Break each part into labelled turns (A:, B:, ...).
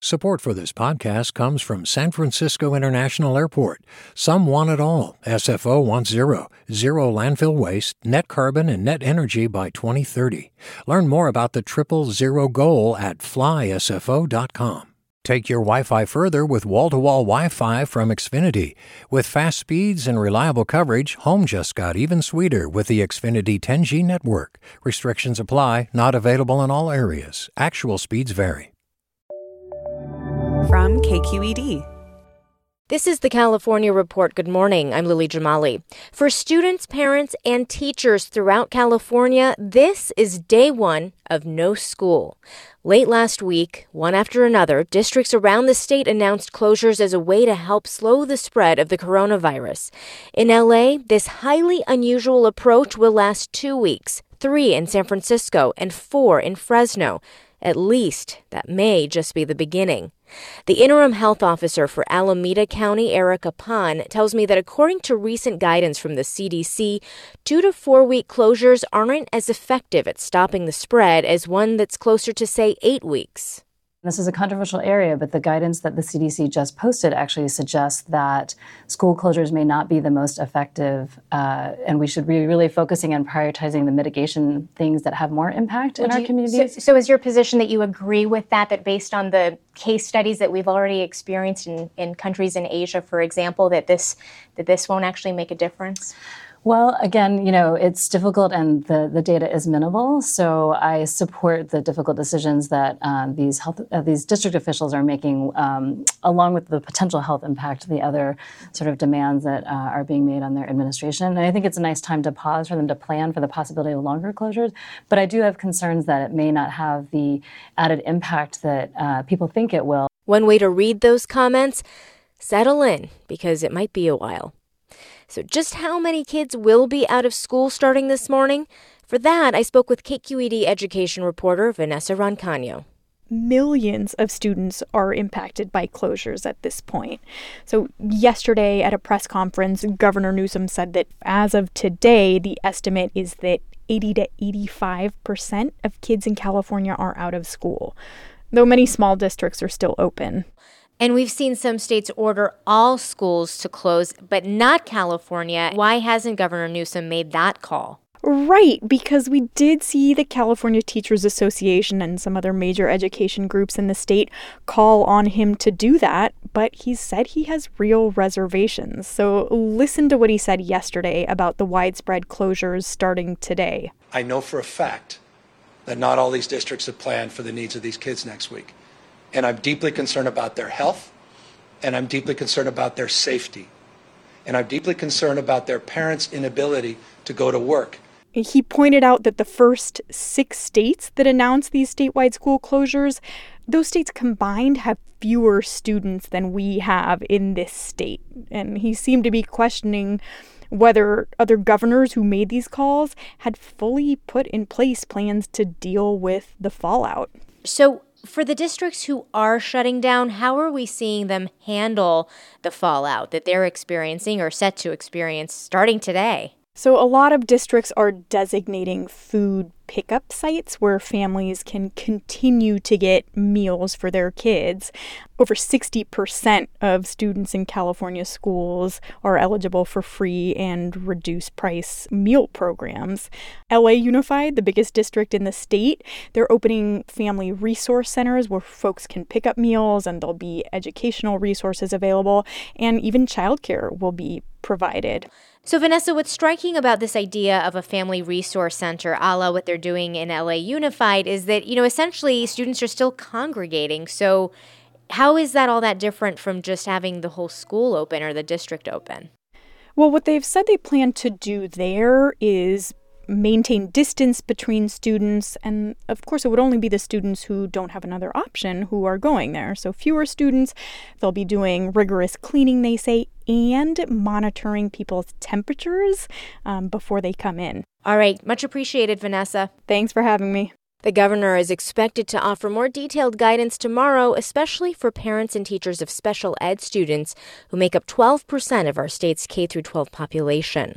A: Support for this podcast comes from San Francisco International Airport. Some want it all. SFO wants zero landfill waste, net carbon, and net energy by 2030. Learn more about the 000 goal at flysfo.com. Take your Wi-Fi further with wall-to-wall Wi-Fi from Xfinity. With fast speeds and reliable coverage, home just got even sweeter with the Xfinity 10G network. Restrictions apply, not available in all areas. Actual speeds vary.
B: From KQED.
C: This is the California Report. Good morning. I'm Lily Jamali. For students, parents, and teachers throughout California, this is day one of no school. Late last week, one after another, districts around the state announced closures as a way to help slow the spread of the coronavirus. In LA, this highly unusual approach will last 2 weeks, 3 in San Francisco and 4 in Fresno. At least, that may just be the beginning. The interim health officer for Alameda County, Erica Pan, tells me that according to recent guidance from the CDC, 2 to 4 week closures aren't as effective at stopping the spread as one that's closer to, say, 8 weeks.
D: This is a controversial area, but the guidance that the CDC just posted actually suggests that school closures may not be the most effective, and we should be really focusing on prioritizing the mitigation things that have more impact in our communities.
E: So is your position that you agree with that based on the case studies that we've already experienced in countries in Asia, for example, that this won't actually make a difference?
D: Well, again, it's difficult and the data is minimal. So I support the difficult decisions that these district officials are making, along with the potential health impact, the other sort of demands that are being made on their administration. And I think it's a nice time to pause for them to plan for the possibility of longer closures. But I do have concerns that it may not have the added impact that people think it will.
C: One way to read those comments, settle in, because it might be a while. So just how many kids will be out of school starting this morning? For that, I spoke with KQED education reporter Vanessa Roncaño.
F: Millions of students are impacted by closures at this point. So yesterday at a press conference, Governor Newsom said that as of today, the estimate is that 80 to 85% of kids in California are out of school, though many small districts are still open.
C: And we've seen some states order all schools to close, but not California. Why hasn't Governor Newsom made that call?
F: Right, because we did see the California Teachers Association and some other major education groups in the state call on him to do that, but he said he has real reservations. So listen to what he said yesterday about the widespread closures starting today.
G: I know for a fact that not all these districts have planned for the needs of these kids next week. And I'm deeply concerned about their health, and I'm deeply concerned about their safety, and I'm deeply concerned about their parents' inability to go to work.
F: He pointed out that the first 6 states that announced these statewide school closures, those states combined have fewer students than we have in this state. And he seemed to be questioning whether other governors who made these calls had fully put in place plans to deal with the fallout.
C: So for the districts who are shutting down, how are we seeing them handle the fallout that they're experiencing or set to experience starting today?
F: So a lot of districts are designating food pickup sites where families can continue to get meals for their kids. Over 60% of students in California schools are eligible for free and reduced price meal programs. LA Unified, the biggest district in the state, they're opening family resource centers where folks can pick up meals, and there'll be educational resources available, and even childcare will be provided.
C: So, Vanessa, what's striking about this idea of a family resource center, a la what they're doing in LA Unified, is that, essentially students are still congregating. So how is that all that different from just having the whole school open or the district open?
F: Well, what they've said they plan to do there is maintain distance between students. And of course, it would only be the students who don't have another option who are going there. So fewer students. They'll be doing rigorous cleaning, they say, and monitoring people's temperatures before they come in.
C: All right. Much appreciated, Vanessa.
F: Thanks for having me.
C: The governor is expected to offer more detailed guidance tomorrow, especially for parents and teachers of special ed students who make up 12% of our state's K-12 population.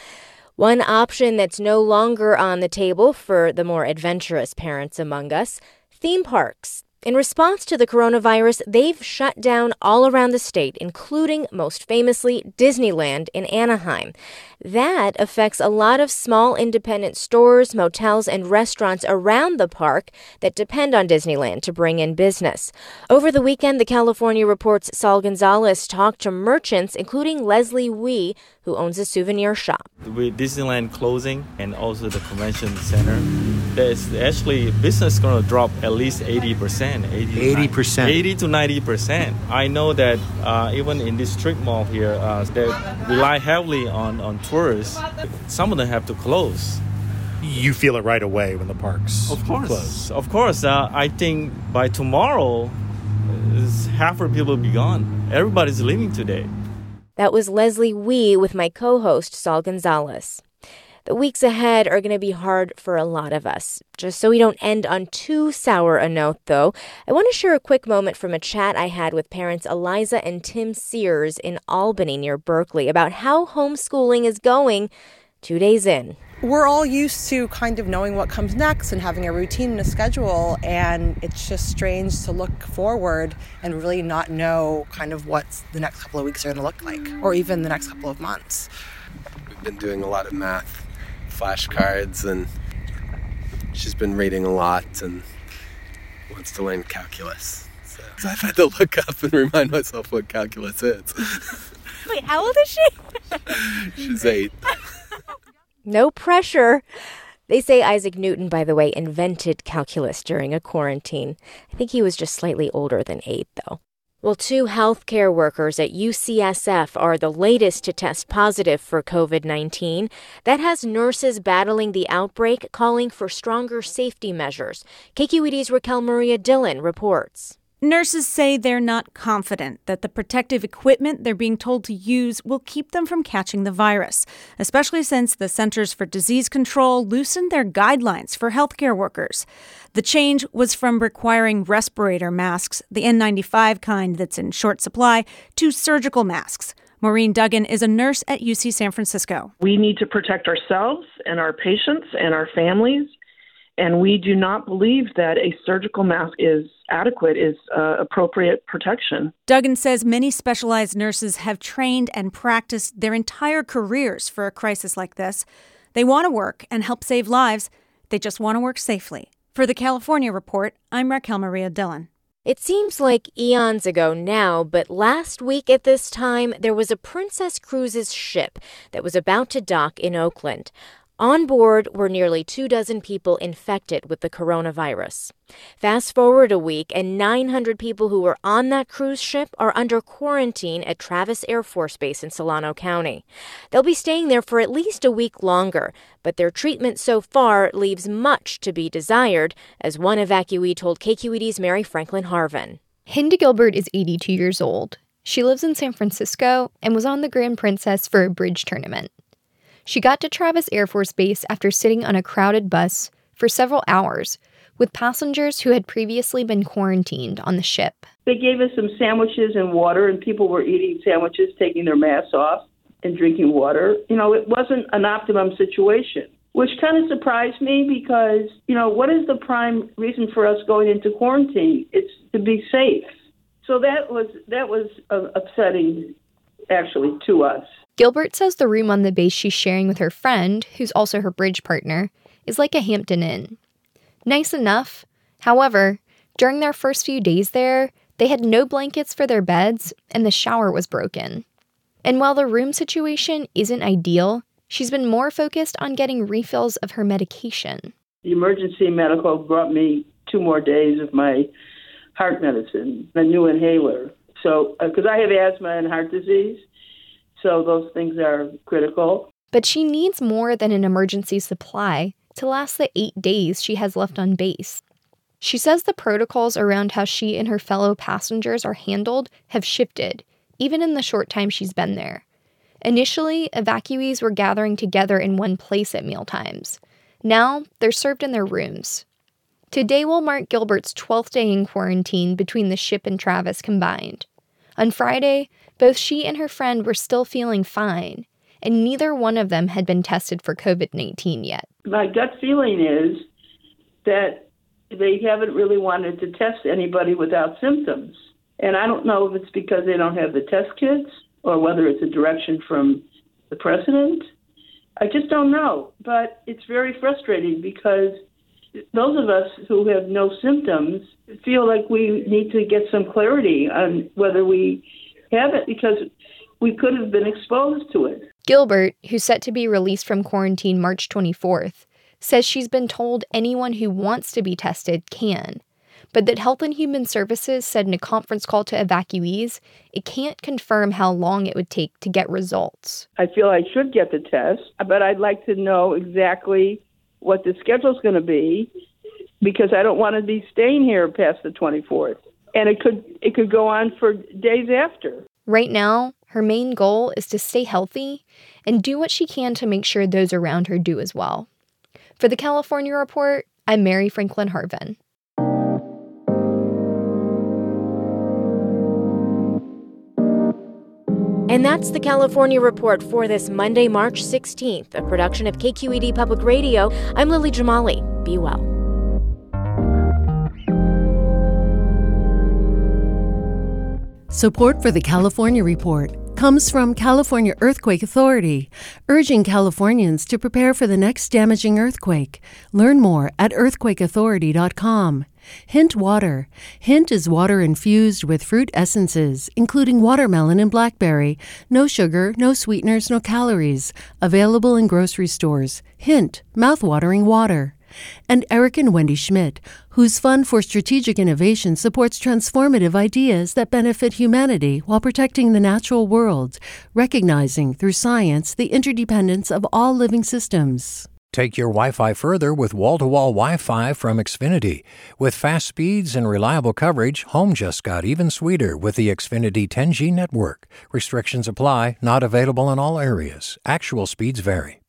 C: One option that's no longer on the table for the more adventurous parents among us, theme parks. In response to the coronavirus, they've shut down all around the state, including, most famously, Disneyland in Anaheim. That affects a lot of small independent stores, motels, and restaurants around the park that depend on Disneyland to bring in business. Over the weekend, the California Report's Saul Gonzalez talked to merchants, including Leslie Wee, who owns a souvenir shop.
B: With Disneyland closing and also the convention center, there's actually business going to drop at least 80%.
H: 80%?
B: 80 to 90%. I know that even in this strip mall here, they rely heavily on tourists. Some of them have to close.
H: You feel it right away when the parks close.
B: Of course. I think by tomorrow, half of people will be gone. Everybody's leaving today.
C: That was Leslie Wee with my co-host, Saul Gonzalez. The weeks ahead are going to be hard for a lot of us. Just so we don't end on too sour a note, though, I want to share a quick moment from a chat I had with parents Eliza and Tim Sears in Albany near Berkeley about how homeschooling is going 2 days in.
I: We're all used to kind of knowing what comes next and having a routine and a schedule, and it's just strange to look forward and really not know kind of what the next couple of weeks are going to look like, or even the next couple of months.
J: We've been doing a lot of math flashcards, and she's been reading a lot and wants to learn calculus. So I've had to look up and remind myself what calculus is.
F: Wait, how old is she?
J: She's 8.
C: No pressure. They say Isaac Newton, by the way, invented calculus during a quarantine. I think he was just slightly older than 8, though. Well, 2 healthcare workers at UCSF are the latest to test positive for COVID-19. That has nurses battling the outbreak calling for stronger safety measures. KQED's Raquel Maria Dillon reports.
K: Nurses say they're not confident that the protective equipment they're being told to use will keep them from catching the virus, especially since the Centers for Disease Control loosened their guidelines for healthcare workers. The change was from requiring respirator masks, the N95 kind that's in short supply, to surgical masks. Maureen Duggan is a nurse at UC San Francisco.
L: We need to protect ourselves and our patients and our families, and we do not believe that a surgical mask is adequate, is appropriate protection.
K: Duggan says many specialized nurses have trained and practiced their entire careers for a crisis like this. They want to work and help save lives. They just want to work safely. For the California Report, I'm Raquel Maria Dillon.
C: It seems like eons ago now, but last week at this time, there was a Princess Cruises ship that was about to dock in Oakland. On board were nearly 24 people infected with the coronavirus. Fast forward a week, and 900 people who were on that cruise ship are under quarantine at Travis Air Force Base in Solano County. They'll be staying there for at least a week longer, but their treatment so far leaves much to be desired, as one evacuee told KQED's Mary Franklin Harvin.
M: Hinda Gilbert is 82 years old. She lives in San Francisco and was on the Grand Princess for a bridge tournament. She got to Travis Air Force Base after sitting on a crowded bus for several hours with passengers who had previously been quarantined on the ship.
N: They gave us some sandwiches and water, and people were eating sandwiches, taking their masks off, and drinking water. It wasn't an optimum situation, which kind of surprised me because, what is the prime reason for us going into quarantine? It's to be safe. So that was upsetting, actually, to us.
M: Gilbert says the room on the base she's sharing with her friend, who's also her bridge partner, is like a Hampton Inn. Nice enough. However, during their first few days there, they had no blankets for their beds, and the shower was broken. And while the room situation isn't ideal, she's been more focused on getting refills of her medication.
N: The emergency medical brought me 2 more days of my heart medicine, a new inhaler. So, because I have asthma and heart disease, so those things are critical.
M: But she needs more than an emergency supply to last the 8 days she has left on base. She says the protocols around how she and her fellow passengers are handled have shifted, even in the short time she's been there. Initially, evacuees were gathering together in one place at mealtimes. Now, they're served in their rooms. Today will mark Gilbert's 12th day in quarantine between the ship and Travis combined. On Friday, both she and her friend were still feeling fine, and neither one of them had been tested for COVID-19 yet.
N: My gut feeling is that they haven't really wanted to test anybody without symptoms. And I don't know if it's because they don't have the test kits or whether it's a direction from the president. I just don't know. But it's very frustrating because those of us who have no symptoms feel like we need to get some clarity on whether we have it because we could have been exposed to it.
M: Gilbert, who's set to be released from quarantine March 24th, says she's been told anyone who wants to be tested can, but that Health and Human Services said in a conference call to evacuees it can't confirm how long it would take to get results.
N: I feel I should get the test, but I'd like to know exactly what the schedule's going to be because I don't want to be staying here past the 24th. And it could go on for days after.
M: Right now, her main goal is to stay healthy and do what she can to make sure those around her do as well. For the California Report, I'm Mary Franklin Harvin.
C: And that's the California Report for this Monday, March 16th, a production of KQED Public Radio. I'm Lily Jamali. Be well.
O: Support for the California Report comes from California Earthquake Authority, urging Californians to prepare for the next damaging earthquake. Learn more at earthquakeauthority.com. Hint Water. Hint is water infused with fruit essences, including watermelon and blackberry. No sugar, no sweeteners, no calories. Available in grocery stores. Hint, mouth-watering water. And Eric and Wendy Schmidt, whose Fund for Strategic Innovation supports transformative ideas that benefit humanity while protecting the natural world, recognizing through science the interdependence of all living systems.
A: Take your Wi-Fi further with wall-to-wall Wi-Fi from Xfinity. With fast speeds and reliable coverage, home just got even sweeter with the Xfinity 10G network. Restrictions apply, not available in all areas. Actual speeds vary.